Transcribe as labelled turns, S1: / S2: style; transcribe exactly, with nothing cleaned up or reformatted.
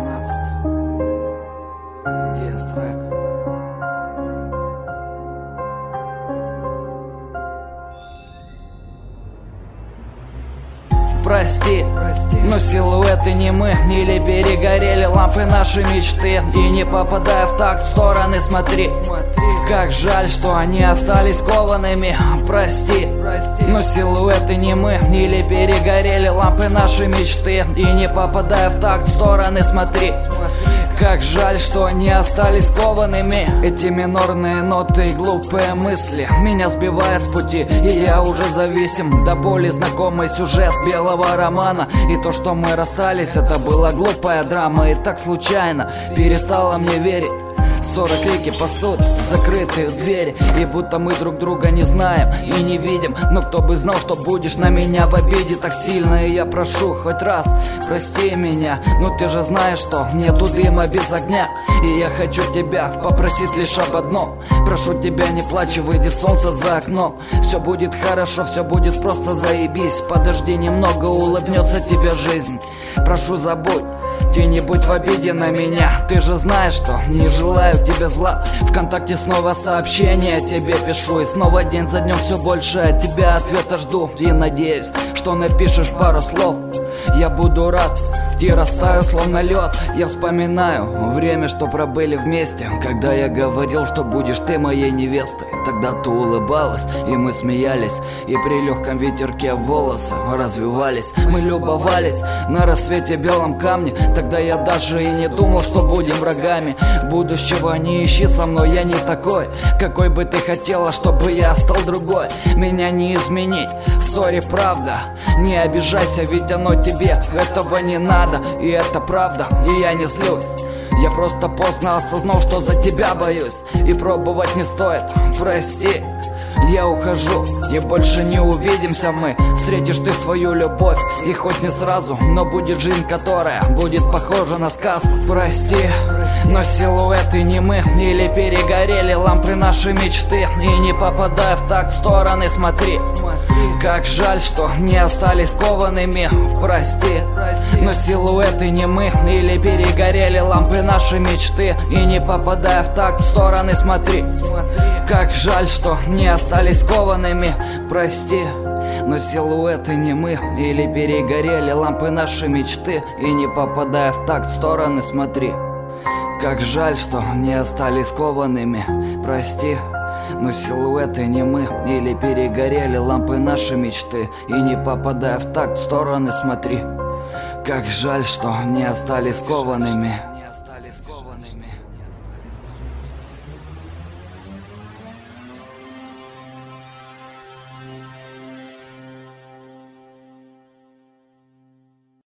S1: двенадцать. Диастрек.
S2: Прости, Прости, но силуэты не мы. Или перегорели лампы нашей мечты. И не попадая в такт, в стороны смотри, смотри. Как жаль, что они остались коваными. Прости, Прости, но силуэты не мы. Или перегорели лампы нашей мечты. И не попадая в такт, в стороны смотри, смотри. Как жаль, что они остались коваными. Эти минорные ноты и глупые мысли меня сбивают с пути, и я уже зависим. До боли знакомый сюжет белого романа. И то, что мы расстались, это была глупая драма. И так случайно перестала мне верить. Ссоры, крики, посуд, закрытые двери. И будто мы друг друга не знаем и не видим. Но кто бы знал, что будешь на меня в обиде так сильно. И я прошу хоть раз, прости меня. Но ты же знаешь, что нету дыма без огня. И я хочу тебя попросить лишь об одном. Прошу тебя, не плачь, выйдет солнце за окном. Все будет хорошо, все будет просто заебись. Подожди немного, улыбнется тебе жизнь. Прошу, забудь, ты не будь в обиде на меня. Ты же знаешь, что не желаю тебе зла. Вконтакте снова сообщение тебе пишу. И снова день за днем все больше от тебя ответа жду. И надеюсь, что напишешь пару слов. Я буду рад, ты растаю словно лед. Я вспоминаю время, что пробыли вместе. Когда я говорил, что будешь ты моей невестой. Тогда ты улыбалась, и мы смеялись. И при легком ветерке волосы развивались. Мы любовались на рассвете белом камне. Тогда я даже и не думал, что будем врагами. Будущего не ищи со мной, я не такой, какой бы ты хотела, чтобы я стал другой. Меня не изменить, сори, правда. Не обижайся, ведь оно тебе этого не надо. И это правда, и я не злюсь. Я просто поздно осознал, что за тебя боюсь. И пробовать не стоит, прости. Я ухожу, и больше не увидимся мы. Встретишь ты свою любовь, и хоть не сразу, но будет жизнь, которая будет похожа на сказку. Прости, но силуэты не мы. Или перегорели лампы нашей мечты. И не попадая в такт, в стороны смотри. Как жаль, что не остались коваными. Прости, но силуэты не мы. Или перегорели лампы нашей мечты. И не попадая в такт, в стороны смотри. Как жаль, что не остались коваными. Прости, но силуэты не мы. Или перегорели лампы нашей мечты. И не попадая в такт, в стороны смотри. Как жаль, что не остались коваными. Прости, но силуэты не мы. Или перегорели лампы нашей мечты. И не попадая в такт, в стороны смотри. Как жаль, что не остались коваными.